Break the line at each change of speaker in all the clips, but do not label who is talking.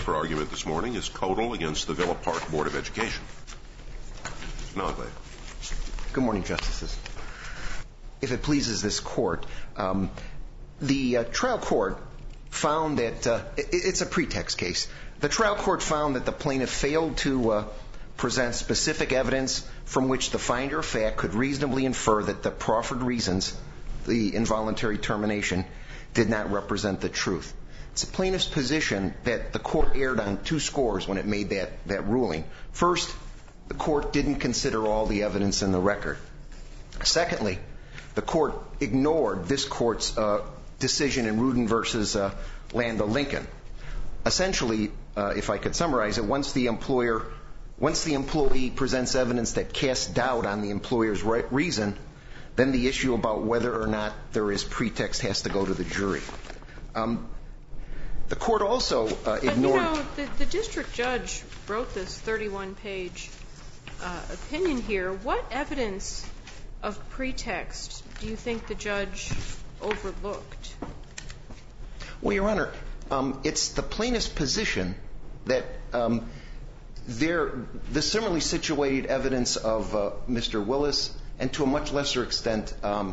for argument this morning is Kodal against the Villa Park Board of Education. Nogley.
Good morning, Justices. If it pleases this court, the trial court found that it's a pretext case. The trial court found that the plaintiff failed to present specific evidence from which the finder of fact could reasonably infer that the proffered reasons, the involuntary termination, did not represent the truth. It's the plaintiff's position that the court erred on two scores when it made that ruling. First, the court didn't consider all the evidence in the record. Secondly, the court ignored this court's decision in Rudin versus Land of Lincoln. Essentially, if I could summarize it, once the employee presents evidence that casts doubt on the employer's reason, then the issue about whether or not there is pretext has to go to the jury. The court also ignored...
The district judge wrote this 31-page opinion here. What evidence of pretext do you think the judge overlooked?
Well, Your Honor, it's the plaintiff's position that the similarly situated evidence of Mr. Willis, and to a much lesser extent,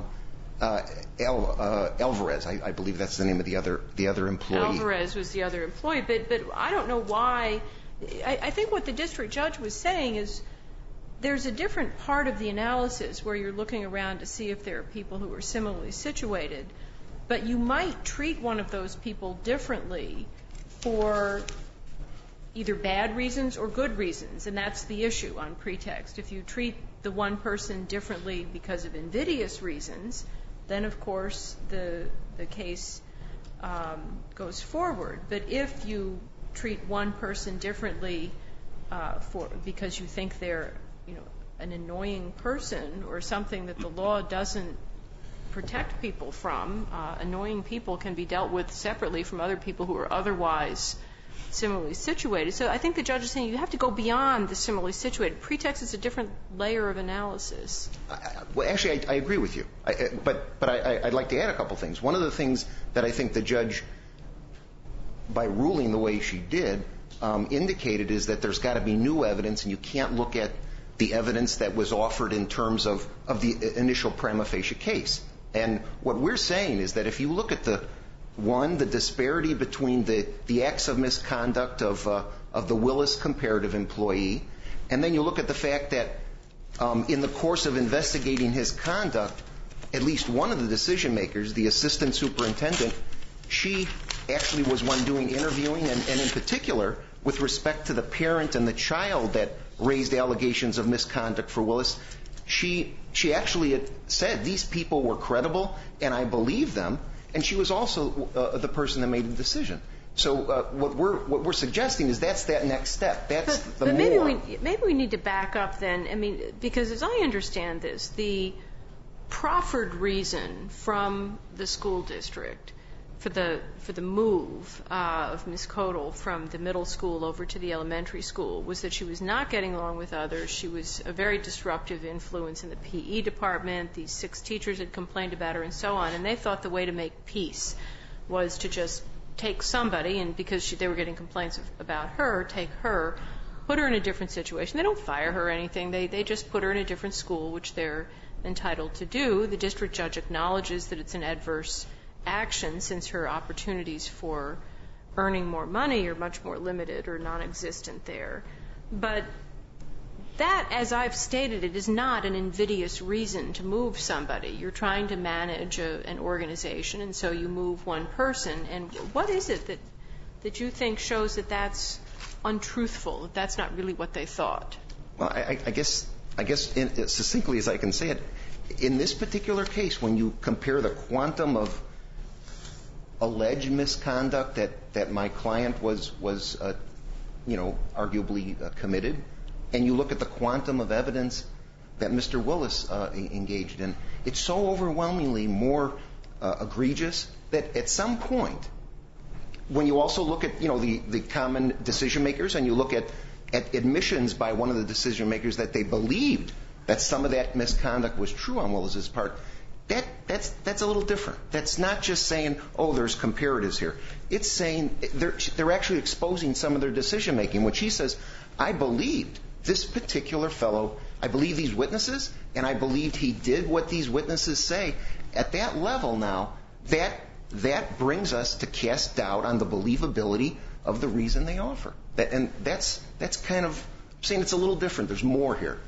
Alvarez, I believe that's the name of the other employee.
Alvarez was the other employee, but I don't know why. I think what the district judge was saying is there's a different part of the analysis where you're looking around to see if there are people who are similarly situated, but you might treat one of those people differently for either bad reasons or good reasons, and that's the issue on pretext. If you treat the one person differently because of invidious reasons, then of course the case goes forward. But if you treat one person differently because you think they're an annoying person or something that the law doesn't protect people from, annoying people can be dealt with separately from other people who are otherwise similarly situated. So I think the judge is saying you have to go beyond the similarly situated. Pretext is a different layer of analysis.
Well, actually, I agree with you. But I'd like to add a couple things. One of the things that I think the judge, by ruling the way she did, indicated is that there's got to be new evidence, and you can't look at the evidence that was offered in terms of the initial prima facie case. And what we're saying is that if you look at the disparity between the acts of misconduct of the Willis comparative employee, and then you look at the fact that in the course of investigating his conduct, at least one of the decision makers, the assistant superintendent, she actually was one doing interviewing, and in particular, with respect to the parent and the child that raised allegations of misconduct for Willis, she actually had said these people were credible, and I believe them, and she was also the person that made the decision. So what we're suggesting is that's that next step. That's the more.
Maybe we need to back up then. I mean, because as I understand this, the proffered reason from the school district for the move of Ms. Kodal from the middle school over to the elementary school was that she was not getting along with others. She was a very disruptive influence in the PE department. These 6 teachers had complained about her and so on, and they thought the way to make peace was to just take somebody, and because they were getting complaints about her, take her, put her in a different situation. They don't fire her or anything. They just put her in a different school, which they're entitled to do. The district judge acknowledges that it's an adverse action since her opportunities for earning more money are much more limited or non-existent there. But that, as I've stated, it is not an invidious reason to move somebody. You're trying to manage an organization, and so you move one person. And what is it that you think shows that that's untruthful, that that's not really what they thought?
Well, I guess succinctly as I can say it, in this particular case, when you compare the quantum of alleged misconduct that my client was arguably committed, and you look at the quantum of evidence that Mr. Willis engaged in, it's so overwhelmingly more egregious that at some point, when you also look at the common decision makers, and you look at admissions by one of the decision makers that they believed that some of that misconduct was true on Willis's part, that's a little different. That's not just saying, oh, there's comparatives here. It's saying they're actually exposing some of their decision making. When she says, I believed this particular fellow, I believe these witnesses, and I believed he did what these witnesses say. At that level now, that brings us to cast doubt on the believability of the reason they offer. And that's kind of saying it's a little different. There's more here.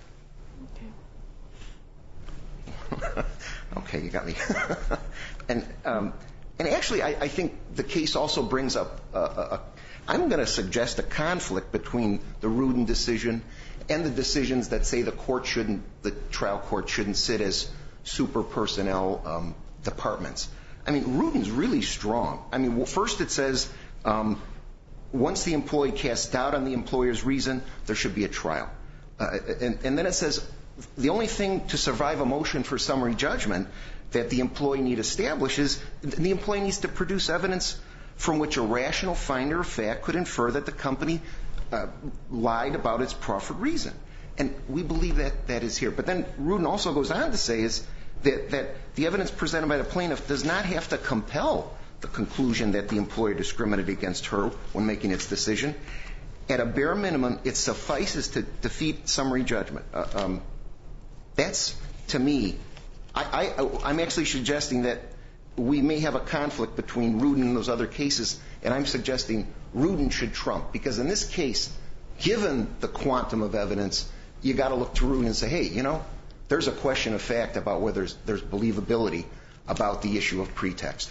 Okay, you got me. And actually, I think the case also brings up I'm going to suggest a conflict between the Rudin decision and the decisions that say the trial court shouldn't sit as super personnel departments. I mean, Rudin's really strong. I mean, first it says once the employee casts doubt on the employer's reason, there should be a trial. And then it says the only thing to survive a motion for summary judgment that the employee need establish is the employee needs to produce evidence from which a rational finder of fact could infer that the company lied about its proffered reason. And we believe that is here. But then Rudin also goes on to say is that the evidence presented by the plaintiff does not have to compel the conclusion that the employer discriminated against her when making its decision. At a bare minimum, it suffices to defeat summary judgment. That's, to me, I'm actually suggesting that we may have a conflict between Rudin and those other cases, and I'm suggesting Rudin should trump. Because in this case, given the quantum of evidence, you got to look to Rudin and say, hey, you know, there's a question of fact about whether there's believability about the issue of pretext.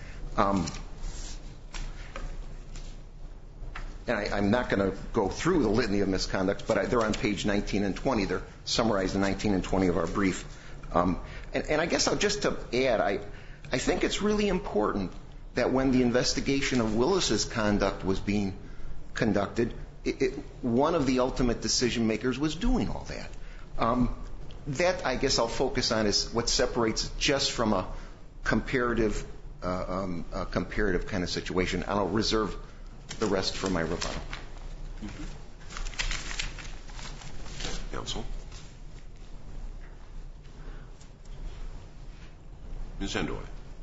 And I'm not going to go through the litany of misconducts, but they're on page 19 and 20. They're summarized in 19 and 20 of our brief. And I guess just to add, I think it's really important that when the investigation of Willis's conduct was being conducted, one of the ultimate decision makers was doing all that. That, I guess, I'll focus on is what separates just from a comparative kind of situation. And I'll reserve the rest for my rebuttal.
Counsel. Ms. Endoy.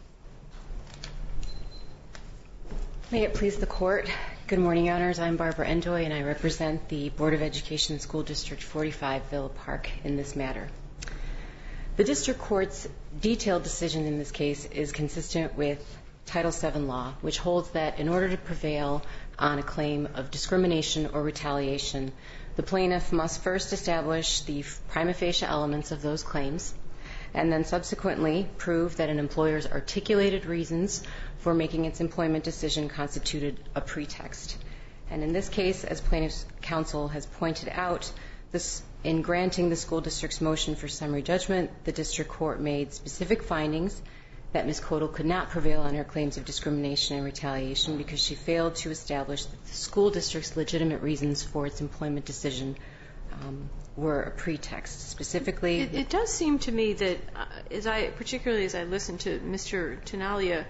May it please the Court. Good morning, Your Honors. I'm Barbara Endoy, and I represent the Board of Education School District 45, Villa Park, in this matter. The District Court's detailed decision in this case is consistent with Title VII law, which holds that in order to prevail on a claim of discrimination or retaliation, the plaintiff must first establish the prima facie elements of those claims, and then subsequently prove that an employer's articulated reasons for making its employment decision constituted a pretext. And in this case, as plaintiff's counsel has pointed out, in granting the school district's motion for summary judgment, the district court made specific findings that Ms. Kodal could not prevail on her claims of discrimination and retaliation because she failed to establish that the school district's legitimate reasons for its employment decision were a pretext. Specifically,
it does seem to me that, particularly as I listen to Mr. Tenalia,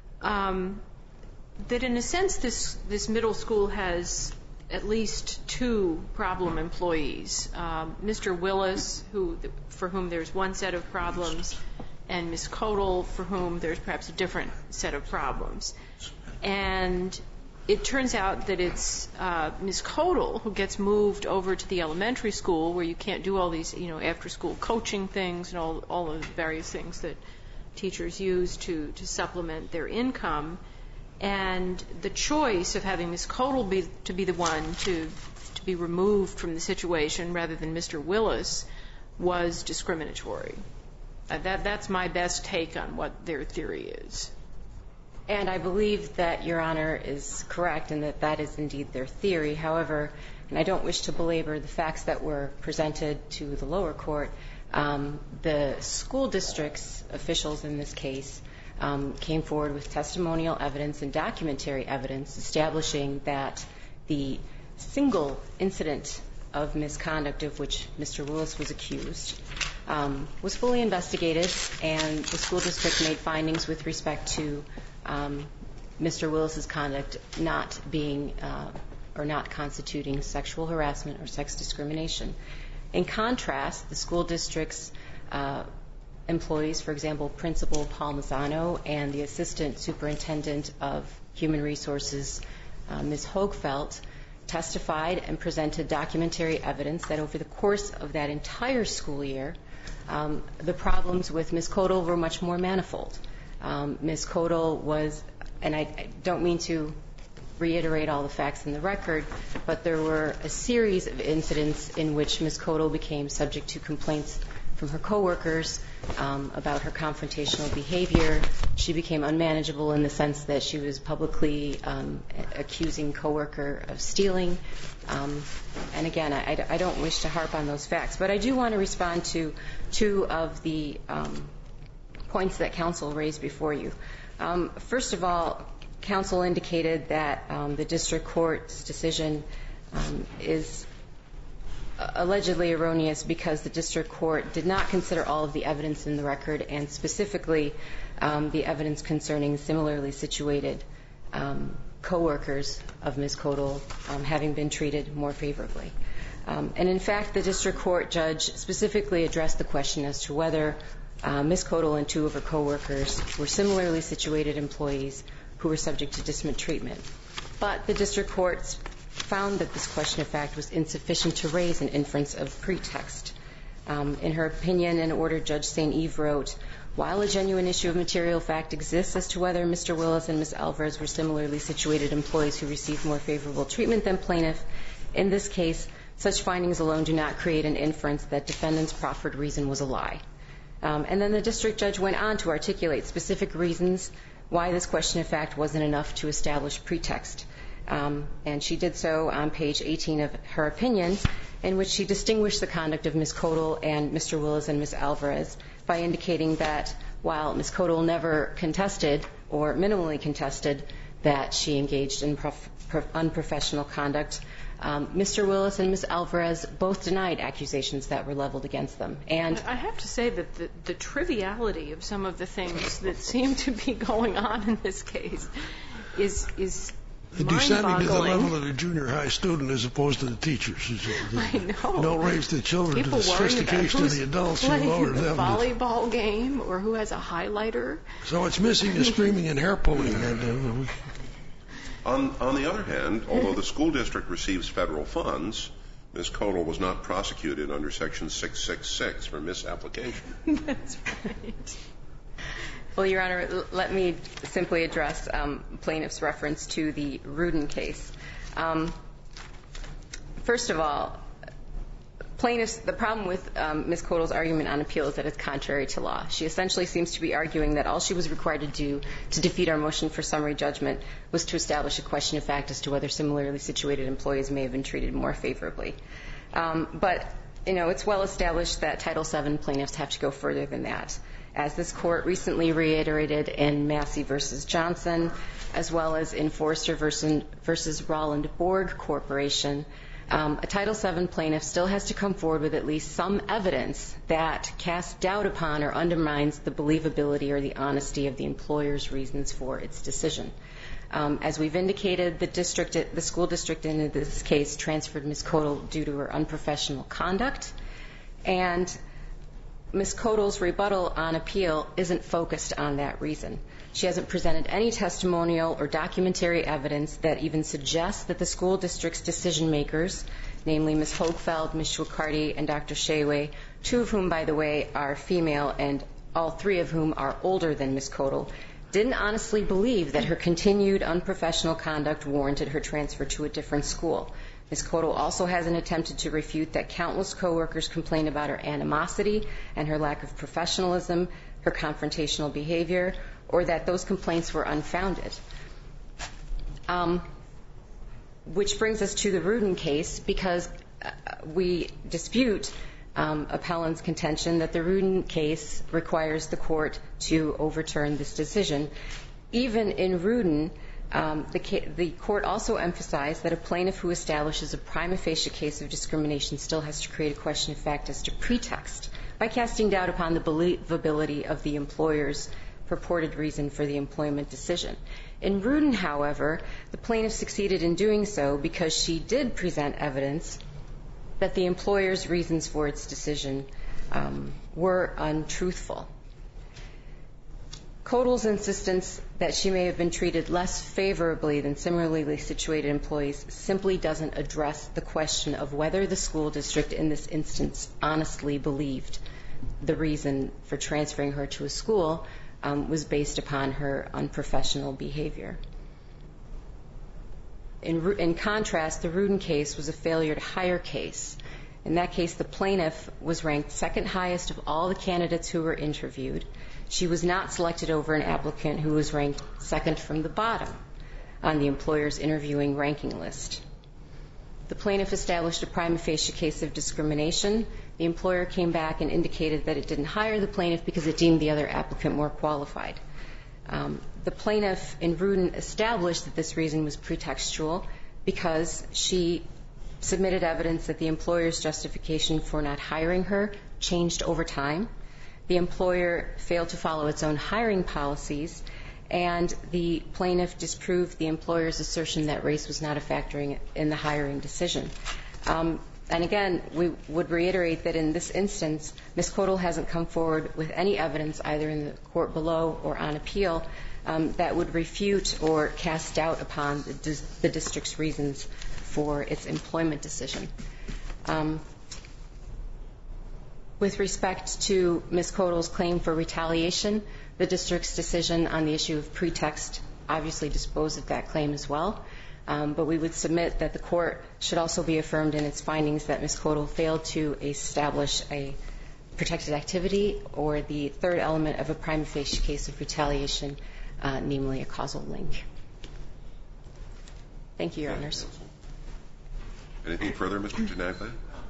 that in a sense this middle school has at least two problem employees. Mr. Willis, for whom there's one set of problems, and Ms. Kodal, for whom there's perhaps a different set of problems. And it turns out that it's Ms. Kodal who gets moved over to the elementary school where you can't do all these, after-school coaching things and all of the various things that teachers use to supplement their income. And the choice of having Ms. Kodal to be the one to be removed from the situation rather than Mr. Willis was discriminatory. That's my best take on what their theory is.
And I believe that Your Honor is correct and that is indeed their theory. However, and I don't wish to belabor the facts that were presented to the lower court, the school district's officials in this case came forward with testimonial evidence and documentary evidence establishing that the single incident of misconduct of which Mr. Willis was accused was fully investigated, and the school district made findings with respect to Mr. Willis's conduct not being or not constituting sexual harassment or sex discrimination. In contrast, the school district's employees, for example, Principal Paul Mazzano and the Assistant Superintendent of Human Resources, Ms. Hoegfeld, testified and presented documentary evidence that over the course of that entire school year, the problems with Ms. Kodal were much more manifold. Ms. Kodal was, and I don't mean to reiterate all the facts in the record, but there were a series of incidents in which Ms. Kodal became subject to complaints from her coworkers about her confrontational behavior. She became unmanageable in the sense that she was publicly accusing coworker of stealing. And again, I don't wish to harp on those facts, but I do want to respond to two of the points that counsel raised before you. First of all, counsel indicated that the district court's decision is allegedly erroneous because the district court did not consider all of the evidence in the record, and specifically the evidence concerning similarly situated coworkers of Ms. Kodal having been treated more favorably. And in fact, the district court judge specifically addressed the question as to whether Ms. Kodal and two of her coworkers were similarly situated employees who were subject to dismissal treatment. But the district court found that this question of fact was insufficient to raise an inference of pretext. In her opinion and order, Judge St. Eve wrote, while a genuine issue of material fact exists as to whether Mr. Willis and Ms. Alvarez were similarly situated employees who received more favorable treatment than plaintiff, in this case, such findings alone do not create an inference that defendant's proffered reason was a lie. And then the district judge went on to articulate specific reasons why this question of fact wasn't enough to establish pretext. And she did so on page 18 of her opinion, in which she distinguished the conduct of Ms. Kodal and Mr. Willis and Ms. Alvarez by indicating that while Ms. Kodal never contested or minimally contested that she engaged in unprofessional conduct, Mr. Willis and Ms. Alvarez both denied accusations that were leveled against them. And
I have to say that the triviality of some of the things that seem to be going on in this case is
descending to the level of the junior high student as opposed to the teachers.
I know.
Don't raise the children
People
to the sophistication of the adults who lower them.
The volleyball game or who has a highlighter.
So it's missing the screaming and hair pulling.
On the other hand, although the school district receives federal funds, Ms. Kodal was not prosecuted under Section 666 for misapplication.
That's right.
Well, Your Honor, let me simply address plaintiff's reference to the Rudin case. First of all, the problem with Ms. Kodal's argument on appeal is that it's contrary to law. She essentially seems to be arguing that all she was required to do to defeat our motion for summary judgment was to establish a question of fact as to whether similarly situated employees may have been treated more favorably. But, it's well established that Title VII plaintiffs have to go further than that. As this court recently reiterated in Massey v. Johnson, as well as in Forrester v. Roland Borg Corporation, a Title VII plaintiff still has to come forward with at least some evidence that casts doubt upon or undermines the believability or the honesty of the employer's reasons for its decision. As we've indicated, the school district in this case transferred Ms. Kodal due to her unprofessional conduct, and Ms. Kodal's rebuttal on appeal isn't focused on that reason. She hasn't presented any testimonial or documentary evidence that even suggests that the school district's decision makers, namely Ms. Hoegfeld, Ms. Schwakarty, and Dr. Shaway, two of whom, by the way, are female and all three of whom are older than Ms. Kodal, didn't honestly believe that her continued unprofessional conduct warranted her transfer to a different school. Ms. Kodal also hasn't attempted to refute that countless coworkers complained about her animosity and her lack of professionalism, her confrontational behavior, or that those complaints were unfounded. Which brings us to the Rudin case, because we dispute appellant's contention that the Rudin case requires the court to overturn this decision. Even in Rudin, the court also emphasized that a plaintiff who establishes a prima facie case of discrimination still has to create a question of fact as to pretext by casting doubt upon the believability of the employer's purported reason for the employment decision. In Rudin, however, the plaintiff succeeded in doing so because she did present evidence that the employer's reasons for its decision were untruthful. Kotel's insistence that she may have been treated less favorably than similarly situated employees simply doesn't address the question of whether the school district in this instance honestly believed the reason for transferring her to a school was based upon her unprofessional behavior. In contrast, the Rudin case was a failure to hire case. In that case, the plaintiff was ranked second highest of all the candidates who were interviewed. She was not selected over an applicant who was ranked second from the bottom on the employer's interviewing ranking list. The plaintiff established a prima facie case of discrimination. The employer came back and indicated that it didn't hire the plaintiff because it deemed the other applicant more qualified. The plaintiff in Rudin established that this reason was pretextual because she submitted evidence that the employer's justification for not hiring her changed over time. The employer failed to follow its own hiring policies, and the plaintiff disproved the employer's assertion that race was not a factor in the hiring decision. And again, we would reiterate that in this instance, Ms. Kotel hasn't come forward with any evidence, either in the court below or on appeal, that would refute or cast doubt upon the district's reasons for its employment decision. With respect to Ms. Kotel's claim for retaliation, the district's decision on the issue of pretext obviously disposed of that claim as well. But we would submit that the court should also be affirmed in its findings that Ms. Kotel failed to establish a protected activity or the third element of a prima facie case of retaliation, namely a causal link. Thank you, Your Honors.
Anything further, Mr. Ginaglia?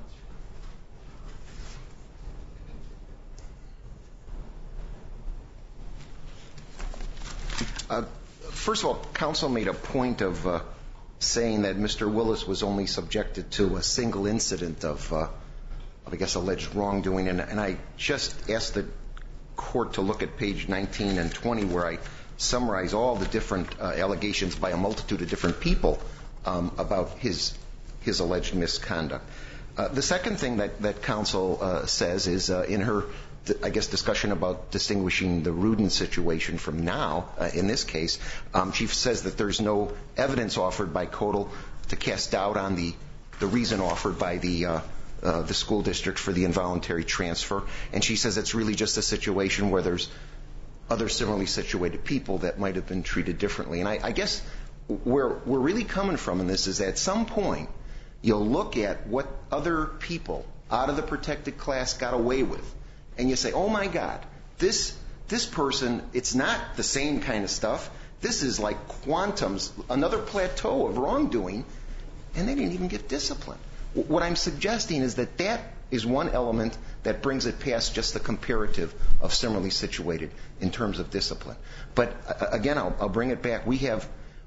First of all, counsel made a point of saying that Mr. Willis was only subjected to a single incident of I guess, alleged wrongdoing. And I just asked the court to look at page 19 and 20, where I summarize all the different allegations by a multitude of different people about his alleged misconduct. The second thing that counsel says is in her, I guess, discussion about distinguishing the Rudin situation from now, in this case, she says that there's no evidence offered by Kotel to cast doubt on the reason offered by the school district for the involuntary transfer. And she says it's really just a situation where there's other similarly situated people that might have been treated differently. And I guess where we're really coming from in this is at some point you'll look at what other people out of the protected class got away with, and you say, oh my God, this person, it's not the same kind of stuff. This is like quantums, another plateau of wrongdoing, and they didn't even get disciplined. What I'm suggesting is that that is one element that brings it past just the comparative of similarly situated in terms of discipline. But again, I'll bring it back. We have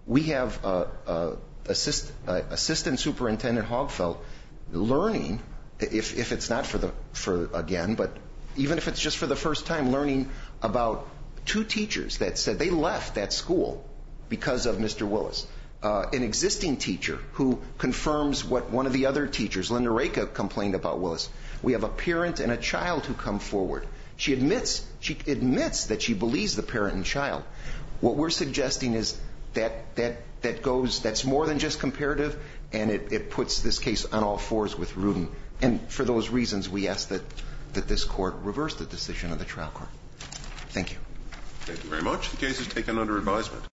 Assistant Superintendent Hogfeld learning, if it's not but even if it's just for the first time, learning about two teachers that said they left that school because of Mr. Willis. An existing teacher who confirms what one of the other teachers, Linda Reka, complained about Willis. We have a parent and a child who come forward. She admits that she believes the parent and child. What we're suggesting is that's more than just comparative, and it puts this case on all fours with Rudin. And for those reasons, we ask that this court reverse the decision of the trial court. Thank you.
Thank you very much. The case is taken under advisement.